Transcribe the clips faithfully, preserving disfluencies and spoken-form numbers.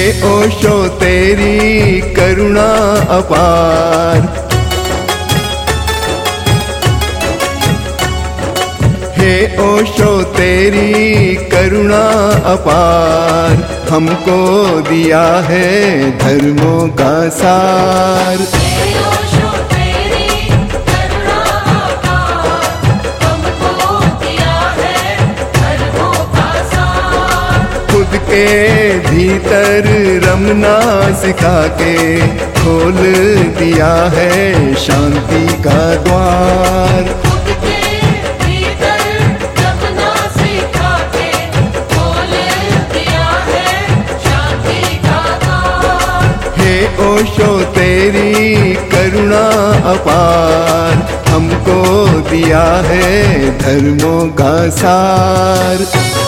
ओशो तेरी करुणा अपार, हे ओशो तेरी करुणा अपार, हमको दिया है धर्मों का सार। खुद के भीतर रमना सिखा के खोल दिया है शांति का द्वार। खुद के भीतर रमना सिखा के खोल दिया है शांति का द्वार। हे ओशो तेरी करुणा अपार, हमको दिया है धर्मों का सार।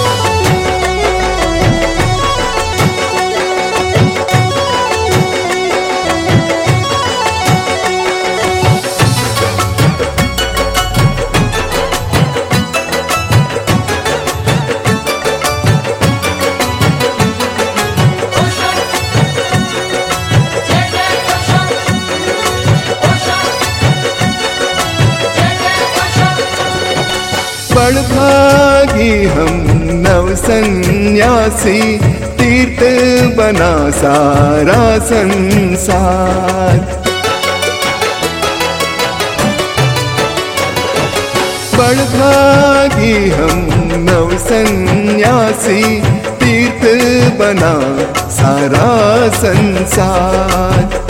बड़भागी हम नव सन्यासी, तीर्थ बना सारा संसार। बड़भागी हम नव सन्यासी, तीर्थ बना सारा संसार।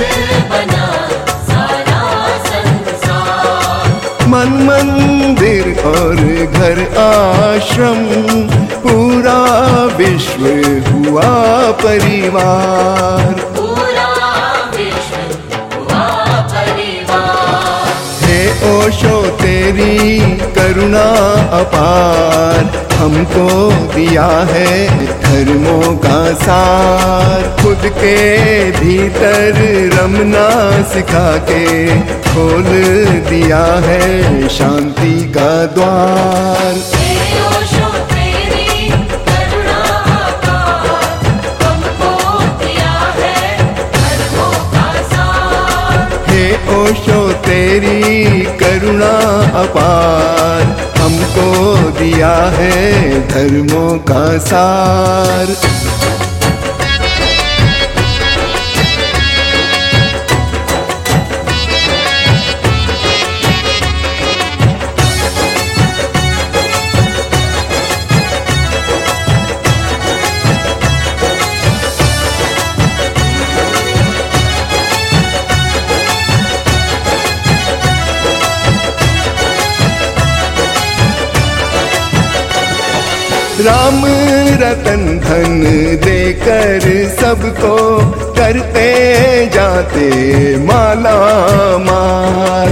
मन मंदिर और घर आश्रम, पूरा विश्व हुआ परिवार। पूरा विश्व हुआ परिवार। हे ओशो तेरी करुणा अपार, हमको दिया है धर्मों का सार। खुद के भीतर रमना सिखा के खोल दिया है शांति का द्वार। हे ओशो तेरी करुणा अपार, हमको दिया है धर्मों का सार। हे ओशो तेरी करुणा अपार, हमको दिया है धर्मों का सार। राम रतन धन देकर सबको करते जाते माला माल।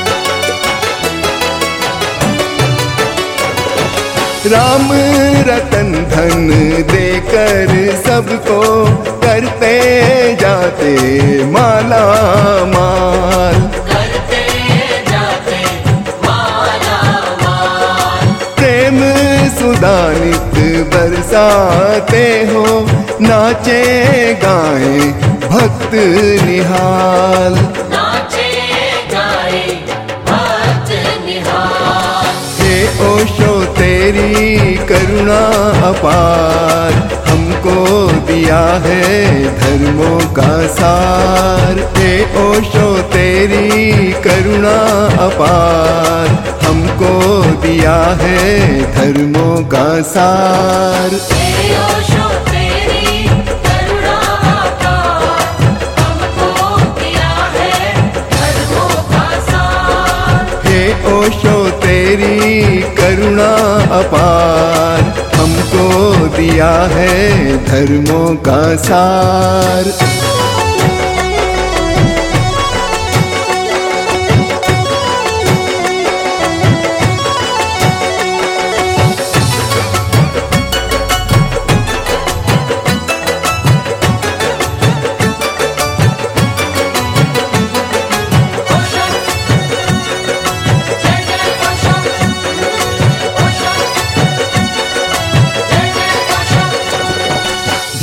राम रतन धन देकर सबको करते जाते माला माल। करते जाते माला माल। प्रेम सुदानित बरसाते हो, नाचे गाए भक्त निहाल। नाचे गाए भक्त निहाल। हे ओशो तेरी करुणा अपार, हमको दिया है धर्मों का सार। हे ओशो तेरी करुणा अपार, हमको दिया है धर्मों का सार। हे ओशो तेरी करुणा अपार, हमको दिया है धर्मों का सार। हे ओशो तेरी करुणा अपार, हमको दिया है धर्मों का सार।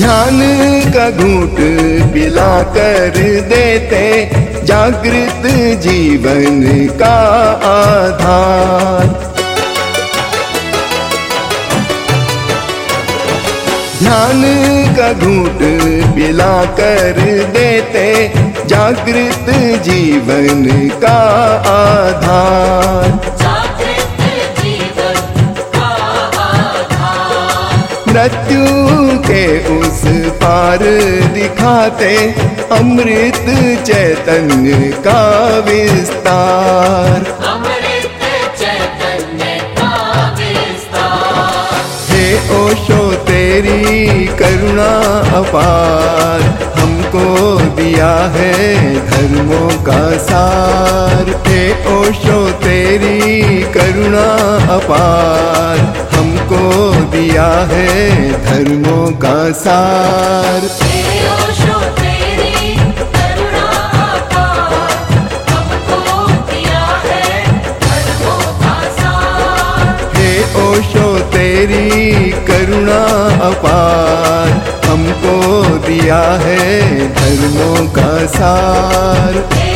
ज्ञान का घूंट पिला कर देते जागृत जीवन का आधार। ज्ञान का घूंट पिला कर देते जागृत जीवन का आधार। जागृत जीवन का आधार। मृत्यु के उस पार दिखाते अमृत चैतन्य का विस्तार। अमृत चैतन्य का विस्तार। हे ओशो तेरी करुणा अपार, हमको दिया है धर्मों का सार। हे ओशो तेरी करुणा अपार, हमको दिया है धर्मों का सार। हे ओशो तेरी करुणा अपार, हमको दिया है धर्मों का सार। हे ओशो तेरी करुणा अपार, हमको दिया है धर्मों का सार।